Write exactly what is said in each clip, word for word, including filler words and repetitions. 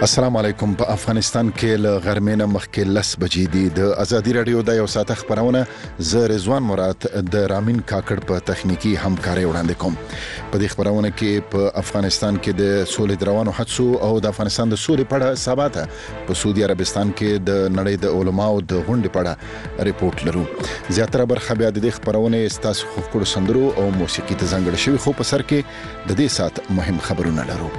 السلام علیکم. په افغانستان کې له غرمې مخکې لس بجې دي. د ازادي رادیو د یو ساعت خبرونه ز رضوان مراد د رامین کاکړ په تخنیکی همکاري وړاندې کوم. په دې خبرونه کې په افغانستان کې د سولې روانو حادثو او د افغانستان د سولې په اړه ثابته په سعودي عربستان کې د نړۍ د علماو د غونډې په اړه ریپورت لرو. زیاتره برخه بیا د خبرونه استاسو خوکړو سندرو او موسیقي ته ځانګړي شوی، خو په سر کې د دې سات مهم خبرونه لرو.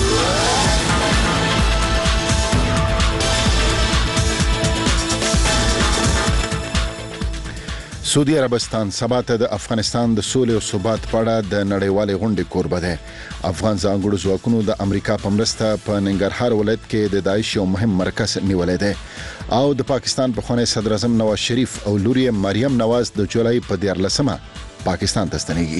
سعودي عربستان سبا ته د افغانستان د سولې او ثبات په اړه د نړیوالې غونډې کوربه ده. افغان ځانګړو ځواکونو د امریکا په مرسته په ننګرهار ولایت کې د داعش یو مهم مرکز نیولې ده او د پاکستان په خونې صدر اعظم نواز شریف او لوري مریم نواز د جولای په دیارلسمه پاکستان ته ستنېږي.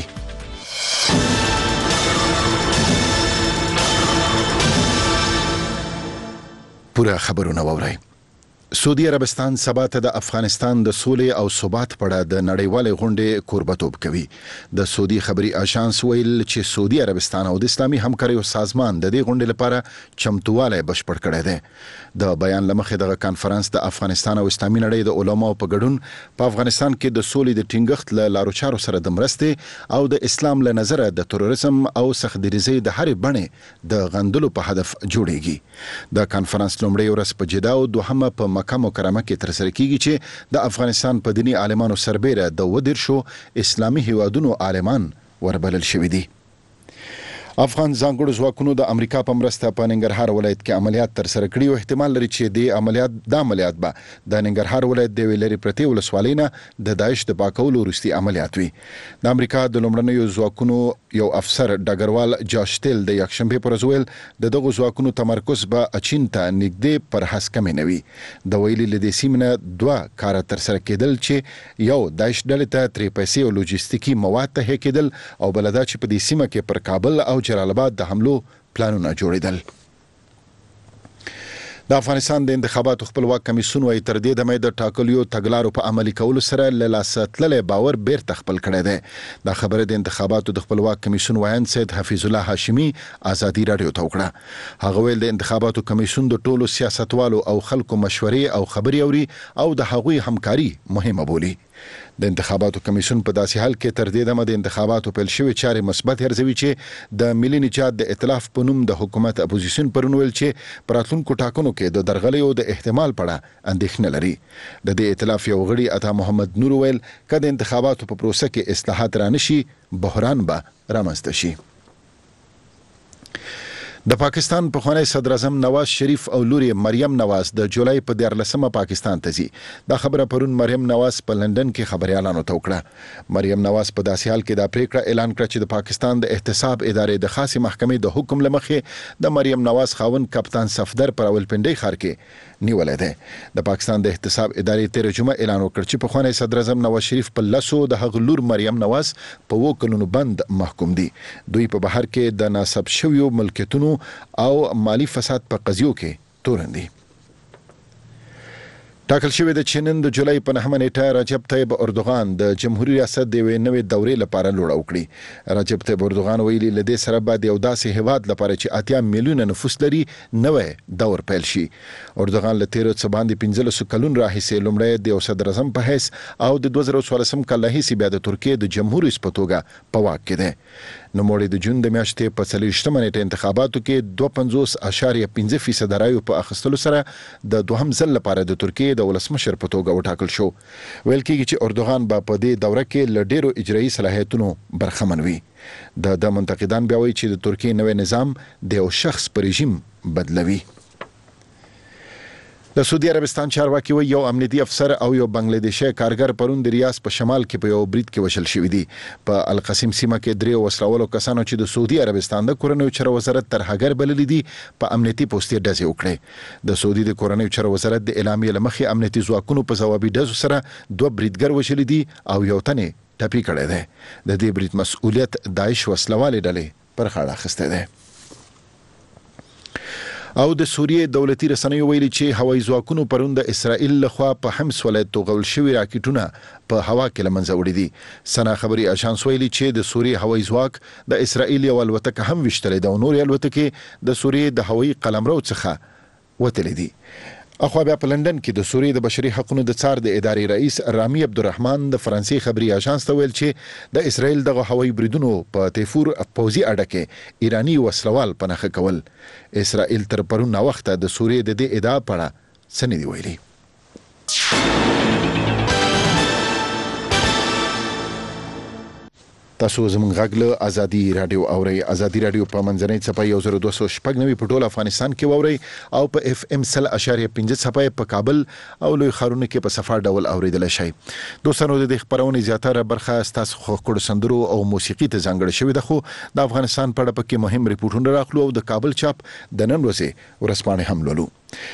پوره خبرونه واورئ. سعودي عربستان سبا ته د افغانستان د سولې او ثبات په اړه د نړیوالې غونډې کوربتوب کوي. د سعودي خبري اژانس ویل چې سعودي عربستان او د اسلامي همکاریو سازمان د دې غونډې لپاره چمتواله بشپړ کړی دی. د بیان لمخې دغه کانفرنس د افغانستان او اسلامي نړۍ د علماو په ګډون په افغانستان کې د سولې د ټینګښت له لارو چارو سره د مرستې او د اسلام له نظره د تروریزم او سختګریزۍ د هرې بڼې د غندلو په هدف جوړیږي. د کانفرنس لومړی ورځ په جده او دوهمه په مکه مکرمه کې ترسره کیږي چې د افغانستان په دینی عالمانو سربېره د ودرشو اسلامي هیوادونو عالمان وربلل شوي دي. افغان ځانګړو ځواکونو د امریکا په مرسته په ننګرهار ولایت کې عملیات ترسره کړي او احتمال لري چې د عملیات د عملیات به د ننګرهار ولایت د ویلری پرتی ولسوالۍ نه د داعش د پاکولو وروستي عملیات وي. د امریکا د لومړنیو ځواکونو یو افسر ډګروال جاشتل د یکشنبه پر ورځ ویل د دغو ځواکونو تمرکز به اچین ته نږدې پر حسکمې نه وي. د ویلي له دې سیمې نه دوه کار ترسره کېدل چې یو داعش ډلې ته ترې پیسې او لوجستیکي مواد ته کېدل او بل دا چې په دې سیمه کې پر کابل او جلال آباد د حملو پلانونه جوړیدل. د افغانستان د انتخاباتو خپلواک کمیسیون وايي تر دې دمه د ټاکلیو تګلارو په عملي کولو سره له لاسه تللی باور بیرته خپل کړی دی. دا خبره د انتخاباتو د خپلواک کمیسیون وایي سید حفیظ الله هاشمی ازادي رادیو ته وکړه. هغه ویل د انتخاباتو کمیسیون د ټولو سیاستوالو او خلکو مشورې او خبري اوري او د هغوی همکاري مهمه بولي. د انتخاباتو کمیسیون په داسې حال کې تر دې دمه د انتخاباتو پیل شوی چارې مثبت ارزوي چې د ملي نجات د ائتلاف په نوم د حکومت اپوزیسیون پرون ویل چې په راتلونکو ټاکنو کې د درغلیو د احتمال په اړه اندېښنه لري. د دې ائتلاف یو غړي عطا محمد نور ویل چې د انتخاباتو په پروسه کې اصلاحات رانشي بحران به رامنځته شي. د پاکستان په خونې صدر اعظم نواز شریف او لوري مریم نواز د جولای په دیارلسمه پاکستان ته ځي. دا خبره پرون مریم نواز په لندن کې خبريالانو ته وکړه. مریم نواز په داسې حال کې دا پریکړه اعلان کړه چې د پاکستان د احتساب ادارې د خاصه محکمې د حکم لمخې د مریم نواز خاوند کپتان صفدر پر اولپنډي ښار کې نیولې ده. د پاکستان د احتساب ادارې تیر جمعه اعلان وکړ چې په خونې صدر اعظم نواز شریف په لاسو د هغه لور مریم نواز په وکړونو بند محکوم دي. دوی په بهر کې د ناسب شویو ملکیتونو او مالی فساد په قضیو کې تورن دي. ټاکل شوی د چینن د جولای په نهمه نیټه رجب طیب اردوغان د جمهوریت ریاست د نوې دورې لپاره لوړ وکړي. رجب طیب اردوغان ویلي لدې سره بعد یو داسې هیواد لپاره چې اتیا میلیونه نفوس لري نوې دور پیل شي. اردوغان له تیر څخه باندې پنځلس کلون راهیسې لومړی د صدر اعظم په حیث او د دوه زره څوارلسم کال راهیسې بیا د ترکیې د جمهور رئیس په توګه په واک کې دی. نوموړي د جون د میاشتې په څلوېښتمه نیټه انتخاباتو کې دوه پنځوس اعشاریه پنځه فیصد رایو په اخیستلو سره د دوهم ځل لپاره د ترکیې د ولسمشر په توګه وټاکل شو. ویل کېږي چې اردوغان به په دې دوره کې له ډېرو اجرایي صلاحیتونو برخمن وي. د د منتقدان بیا وایي چې د ترکیې نوې نظام د یو شخص په رژیم بدلوي. د سعودي عربستان چارواکي وایي یو امنیتي افسر او یو بنگلادیشي کارګر پرون د ریاض په شمال کې په یو برید کې وشل شوی دي. په القسیم سیمه کې درې وسلوالو کسانو چې د سعودي عربستان د کورنیو چارو وزارت ترهګر بللي دي په امنیتي پوستې ډزې وکړې. د سعودي د کورنیو چارو وزارت د اعلامیې لمخې امنیتي ځواکونو په ځوابي ډزو سره دوه بریدګر وشلي دي او یو تنې ټپي کړی دی. د دې برید مسؤلیت داعش وسلوالې ډلې پر غاړه اخیستی دی. او د سوریې دولتي رسنیو ویلي چې هوایي ځواکونو پرون د اسرائیل لخوا په حمص ولایت توغول شوي راکټونه په هوا کې لمنځه وړي دي. سنا خبري اژانس ویلي چې د سوریې هوایي ځواک د اسرائیل یو الوتکه هم وشتلې ده او نور الوتکې د سوریې د هوایي قلمرو څخه وتلې دي. اخو بیا په لندن کې د سوریې د بشري حقوقو د څار د ادارې رئیس رامي عبدالرحمن د فرانسې خبري اژانس ته ویل چې د اسرائیل دغه هوایي بریدونو په تیفور پوزي اډه کې ایرانی وسلوال پنهخه کول. اسرائیل تر پرون وخت د سوریې د دې ادعا په اړه څه نه دی ویلي. تاسو زموږ غږ له ازادي رادیو اورئ. ازادي رادیو په منځنۍ څپه یو زر دوه سوه شپږ نوي په ټول افغانستان کې واورئ او په اف ام سل اشاریه پنځه څپه په کابل او لوی ښارونو کې په صفر ډول اوریدل شي. دوستانو د خبرونې زیاتره برخه ستاسو خوښ سندرو او موسیقي ته ځانګړې شوې ده، خو د افغانستان په اړه پکې مهم ریپورتونه راخلو او د کابل چاپ د نن ورځې ورځپاڼې هم لولو.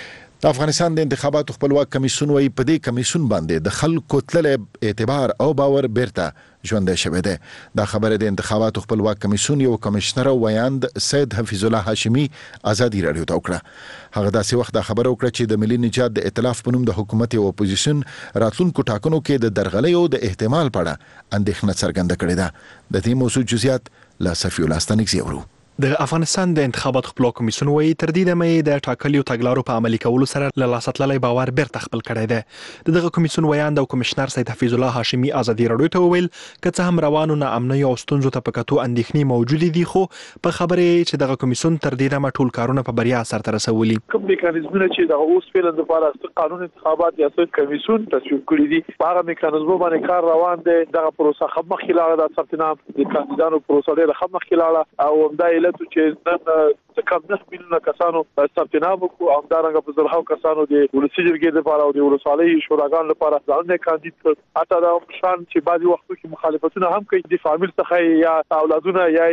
د افغانستان د انتخاباتو خپلواک کمیسیون وايي په دې کمیسیون باندې د خلکو تللې اعتبار او باور بیرته ژوندی شوی دی. دا خبره د انتخاباتو خپلواک کمیسیون یو کمشنر ویاند سید حفیظ الله هاشمی ازادي رادیو ته وکړه. هغه داسې وخت دا خبره وکړه چې د ملي نجات د ائتلاف په نوم د حکومت او اپوزیشن راتلونکو ټاکنو کې د درغلۍ او د احتمال په اړه اندېښنه څرګنده کړې ده. د دې موضوع جزئیات لا صفی الله ستانکزی ورو. د افغانستان د انتخاباتو خپلواک کمیسیون وايي تر دې دمه د ټاکلیو تګلارو په عملي کولو سره له لاسه تللی باور بیرته خپل کړی دی. دغه کمیسیون ویاند او کمشنر سید حفیظ الله هاشمی ازادي رادیو ته وویل که څه هم روانو ناامنۍ او ستونزو ته په کتو اندېښنې موجودې دي، خو په خبرې چې دغه کمیسیون تر دې دمه ټول کارونه په بریا سرته رسولي. کوم میکانیزمونه چې د اوس فعلا د لپاره قانون انتخابات یا سید کمیسیون تصویب کړی دي په هغه میکانیزمو باندې کار روان دی. دغه پروسه خپ مخکې لاړه، د ثبت نام د کاندیدانو پروسه ډېره خپ مخکې لاړه او همدا علت چې د کم نه میلیونه کسانو ثبت نام وکړو او همدارنګه په زرهاو کسانو د ولسي جرګې لپاره او د ولسوالۍ شوراګانو لپاره ځانونه کاندید کړ. حتی دا شان چې بعضي وختو کې مخالفتونه هم کوي، د فامیل څخه یا اولادونه یا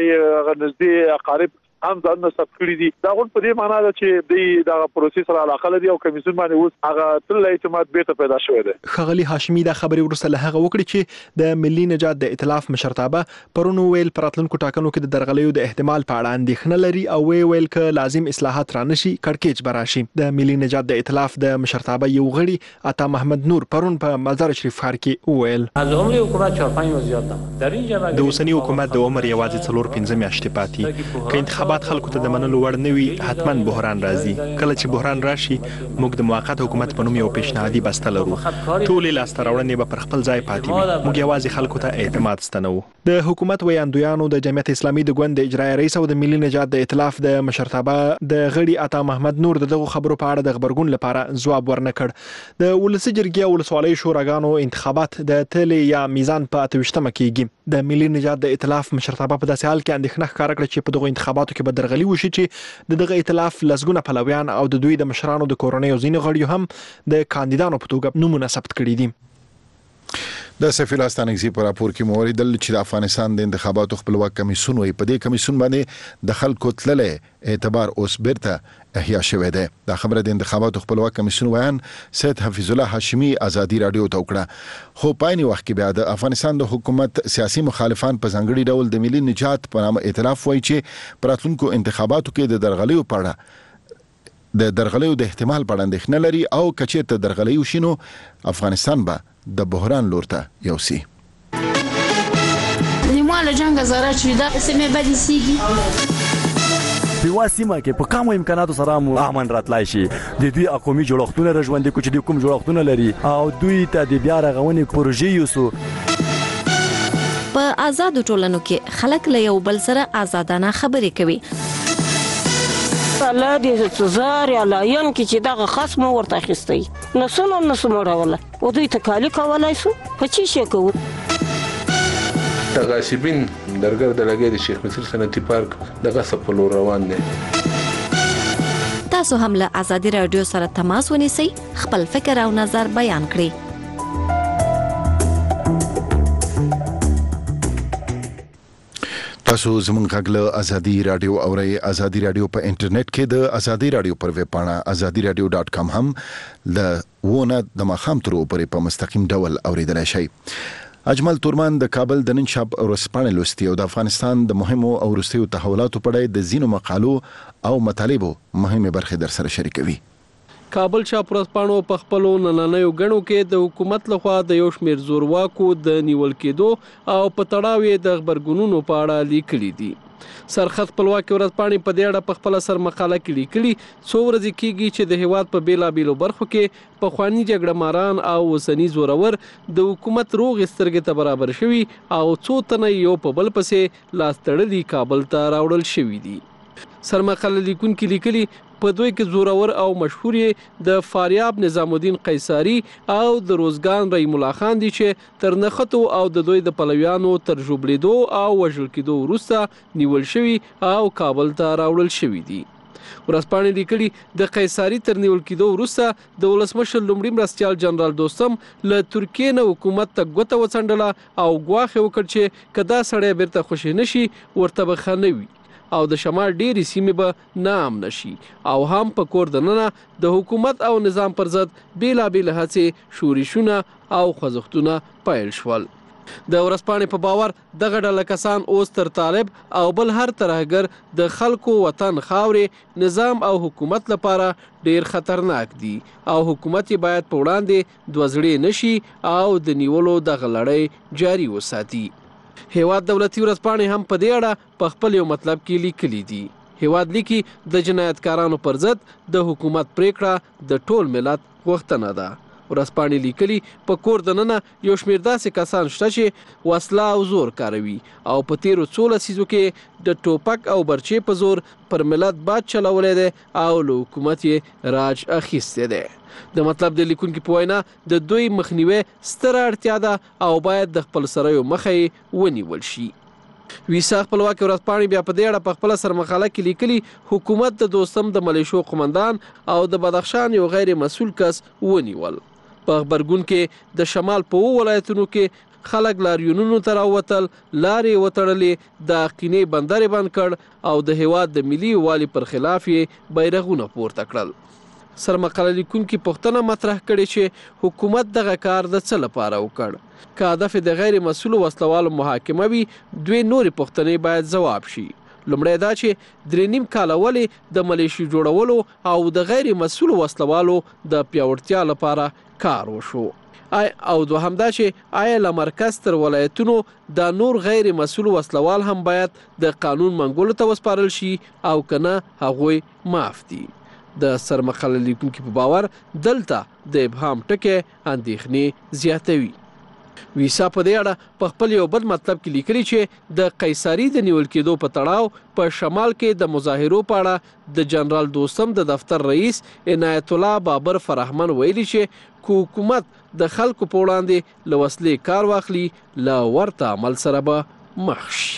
نږدې اقارب هم ځان ثبت کړی دي. دا غون په دې معنی ده چې د دغه پروسې سره علاقه لري او کمیسیون باندې اوس هغه تل اعتماد بیرته پیدا شوی دی. خغلی هاشمی دا خبري ورسره له هغه وکړي چې د ملي نجات د ائتلاف مشرتابه پرونو ویل پراتلونکو ټاکنو کې د درغلیو د احتمال په اړه اندېښنه لري او ویل ک لازم اصلاحات رانشي کړکېچ براشي. د ملي نجات د ائتلاف د مشرتابه یو غړي عطا محمد نور پرون په مزار شریف ښار کې ویل از عمر حکومت چهار پنج ماه زیات نه در این جبهه د اوسنی حکومت د عمر یوازې څلور پنځه میاشتې پاتې ک انتخابات خلکو ته د منلو وړ نه وي حتما بحران راځي. کله چې بحران راشي موږ د موقت حکومت په نوم یو پیشنهادي بسته لرو. ټولې لاسته راوړنې به پر خپل ځای پاتې وي. موږ یوازې خلکو ته اعتماد ستنو. د حکومت ویاندویانو د جمعیت اسلامي د ګوند اجرایی رئیس او د ملي نجات د ائتلاف د مشرتابه د غړي عطا محمد نور دغه خبرو په اړه د خبرګون لپاره ځواب ورنکړ. د ولسي جرګې او ولسوالۍ شوراګانو انتخابات د تلې یا میزان په اتوشتمه کېږي. د ملي نجات د ائتلاف مشرتابه په داسې حال کې اندېښنه ښکاره کړه چې په دغه انتخاباتو کې به درغلي وشي چې د دغه ائتلاف لسګونه پلویان او د دوی د مشرانو د کورنۍ او ځینې غړیو هم د کاندیدانو په توګه نومونه ثبت کړي دي. د سفیر استانګزی پر راپور کې موریدل چې د افغانستان د انتخاباتو خپلواک کمیسیون وي په دې کمیسیون باندې د خلکو تللې اعتبار اوس بیرته احیا شوی دی. دا خبره د انتخاباتو خپلواک کمیسیون ویان سید حفیظ الله هاشمی ازادي رادیو ته وکړه. خو پایني وخت کې بیا د افغانستان د حکومت سیاسي مخالفان په ځانګړي ډول د ملي نجات په نامه ائتلاف وایي چې پراتلونکو انتخاباتو کې د درغلیو په اړه د درغلیو د احتمال په اړه اندېښنه لري او کچېرته درغلي وشي نو افغانستان به د بحران لور ته یوسي. نیماله جنگ زاره چې دا سمې بدې سیږي په واسمه کې په کومو امکاناتو سره مو امن راتلای شي. د دوی اقومي جوړښتونه رژوندې کو چې د کوم جوړښتونه لري او دوی ته د بیا رغونې پروژې یوسو. په آزادو ټولنو کې خلک له یو بل سره آزادانه خبرې کوي. الله دې سزار یا لاین کې چې دغه خصم ورته اخیستی نسونه نسو مړوله او دوی تکالی کولای شو په چی شي کوو. تغاسبین درګر د لګې د شیخ مصر صنعتي پارک دغه سپلو روان دي. تاسو هم له ازادي رادیو سره تماس ونیسئ، خپل فکر او نظر بیان کړئ. تاسو زموږ غږ له ازادي رادیو اورئ. ازادي رادیو په انټرنیټ کې د ازادي رادیو پر ویب پاڼه ازادي رادیو ډاټ کام هم د ونه د مخام تر پورې په مستقیم ډول اوریدلای شئ. اجمل تورمان د کابل د نن شب ورځپاڼې لوستي او د افغانستان د مهمو او وروستیو تحولاتو په اړه د ځینو مقالو او مطالبو مهمه برخه در سره شریکوي. کابل شاپ ورځپاڼو په خپلو نننیو غړو کې د حکومت لخوا د یو شمېر زورواکو د نیول کېدو او په تړاو یې د خبرګونونو په اړه لیکلي دي. سرخط خپلواکي ورځپاڼې په دې اړه په خپله سر مقاله کې لیکلي څو ورځې کېږي چې د هېواد په بېلابېلو برخو کې پخواني جګړه ماران او اوسني زورور د حکومت روغې سترګې ته برابر شوي او څو تنه یو په بل پسې لاس تړلي کابل ته راوړل شوي دي. سرمقاله لیکونکي لیکلي په دوی کې زورور او مشهور د فاریاب نظام الدین قیصاری او د روزګان رحیم الله خان دي چې تر نخښتو او د دوی د پلویانو تر ژوبلېدو او وژل کېدو وروسته نیول شوي او کابل ته راوړل شوي دي. ورځپاڼې لیکلي د قیصاری تر نیول کېدو وروسته د ولسمشر لومړي مرستیال جنرال دوستم له ترکیې نه حکومت ته ګوته وڅنډله او ګواښ یې وکړ چې که دا سړی بیرته خوشي نه شي ورته به ښه نه وي او د شمال ډېرې سیمې به ناامنه شي او هم په کور دننه د حکومت او نظام پر ضد بېلابېلې هڅې شورشونه او خوځښتونه پیل شول. د ورځپاڼې په باور دغه ډله کسان اوس تر طالب او بل هر ترهګر د خلکو وطن خاورې نظام او حکومت لپاره ډېر خطرناک دي او حکومت یې باید په وړاندې دوزړې نشي او د نیولو دغه لړۍ جاري وساتي. هیواد دولتي ورځپاڼې هم په دې اړه په خپل یو مطلب کې لیکلي دي. هیواد لیکي د جنایتکارانو پر ضد د حکومت پریکړه د ټول ملت غوښتنه ده. ورځپاڼې لیکلي په کور دننه یو شمېر داسې کسان شته چې وسله او زور کاروي او په تیرو څو لسیزو کې د ټوپک او برچې په زور پر ملت باد چلولی دی او له حکومت یې راج اخیستی دی. د مطلب د لیکونکي په وینا د دوی مخنیوي ستره اړتیا ده او باید د خپل سریو مخه یې ونیول شي. ویسا خپلواکي ورځپاڼې بیا په دې اړه په خپله سرمقاله کې لیکلي حکومت د دوستم د ملیشو قمندان او د بدخشان یو غیر مسؤل کس ونیول. په غبرګون کې د شمال په اوو ولایتونو کې خلک لاریونونو ته راووتل، لارې وتړلې، د اقینې بندر یې بند کړ او د هیواد د ملي یووالي پر خلاف یې بیرغونه پورته کړل. سرمقاله لیکونکي پوښتنه مطرح کړې چې حکومت دغه کار د څه لپاره وکړ. که هدف د غیر مسؤلو وسلوالو محاکمه وي دوی نورې پوښتنې باید ځواب شي. لومړی دا چې درې نیم کاله ولې د ملیشي جوړولو او د غیر مسؤلو وسلوالو د پیاوړتیا لپاره کار وشو، او دوهم دا چې آیا له مرکز تر ولایتونو دا نور غیر مسؤل وسلوال هم باید د قانون منګولو ته وسپارل شي او که نه هغوی معاف دي. د سرمقاله لیکونکي په باور دلته د ابهام ټکی اندېښنې زیاتوي. ویسا په دې اړه په خپل یو بل مطلب کې لیکلي چې د قیصاري د نیول کېدو په تړاو په شمال کې د مظاهرو په اړه د جنرال دوستم د دفتر رئیس عنایت الله بابر فرهمن ویلي چې که حکومت د خلکو په وړاندې له وسلې کار واخلي له ورته عمل سره به مخ شي.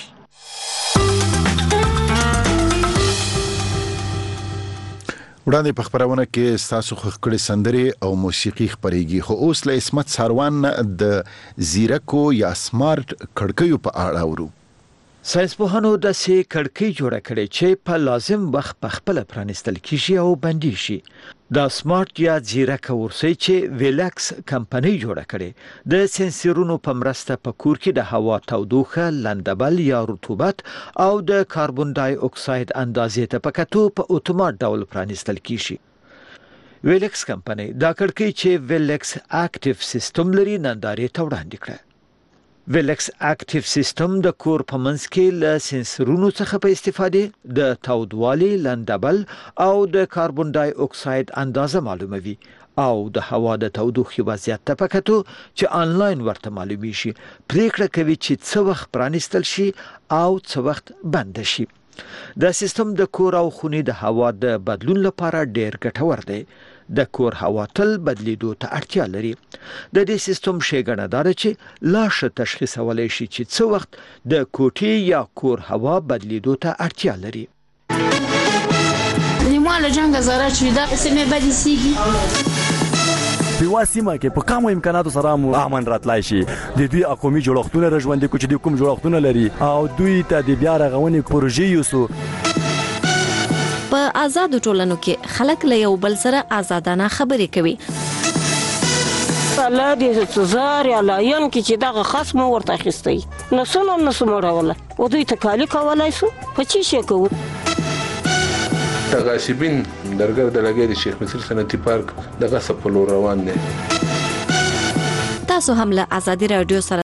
وړاندې په خبرونه کې ستاسو خوښ کړي سندرې او موسیقي خپرېږي، خو اوس له عصمت ساروان د زیرکو یا سمارټ کړکیو په اړه اورو. ساینسپوهانو داسې کړکۍ جوړه کړې چې په لازم وخت په خپله پرانیستل کیږي او بندي شي. دا سمارټ یا ځیرکه ورسۍ چې ویلکس کمپنۍ جوړه کړې د سنسرونو په مرسته په کور کې د هوا تودوخه، لندبل یا رطوبت او د کاربن ډای اکساید اندازې ته په کتو په اتومات ډول پرانیستل کیږي. ویلکس کمپنۍ دا کړکۍ چې ویلکس اکټیو سیستم لري نندارې ته وړاندې کړه. ویلکس اکټیو سیستم د کور په منځ کې له سنسرونو څخه په استفادې د تودوالي، لندبل او د کاربن ډای اکساید اندازه معلوموي او د هوا د تودوخې وضعیت ته په کتو چې آنلاین ورته معلومي شي پریکړه کوي چې څه وخت پرانیستل شي او څه وخت بند شي. دا سیستم د کور او خونې د هوا د بدلون لپاره ډیر ګټور دی. د کور هوا تل بدلیدو ته اړتیا لري. د دې سیستم ښېګڼه دا ده چې لا ښه تشخیصولی شي چې څه وخت د کوټې یا کور هوا بدلیدو ته اړتیا لري. نیمه له جنګه زاره چې دا سیمې بدې سیږي په یوه سیمه کې په کمو امکاناتو سره مو امن راتلای شي. د دوی قومي جوړښتونه راژوندي کړو چې دوی کوم جوړښتونه لري او دوی ته د بیا رغونې پروژې یوسو. په آزادو ټولنو کې خلک له یو بل سره آزادانه خبرې کوي. مسله د زار یا لاین کې چې دغه خاص مو ورته اخیستی نو څنګه نو سموړوله او دوی ته کالي کولای سو په چی شي کوو تغاشبین درګر د لګي د شیخ مصر صنعتي پارک دغه سپلو روان دي. تاسو هم له ازادي رادیو سره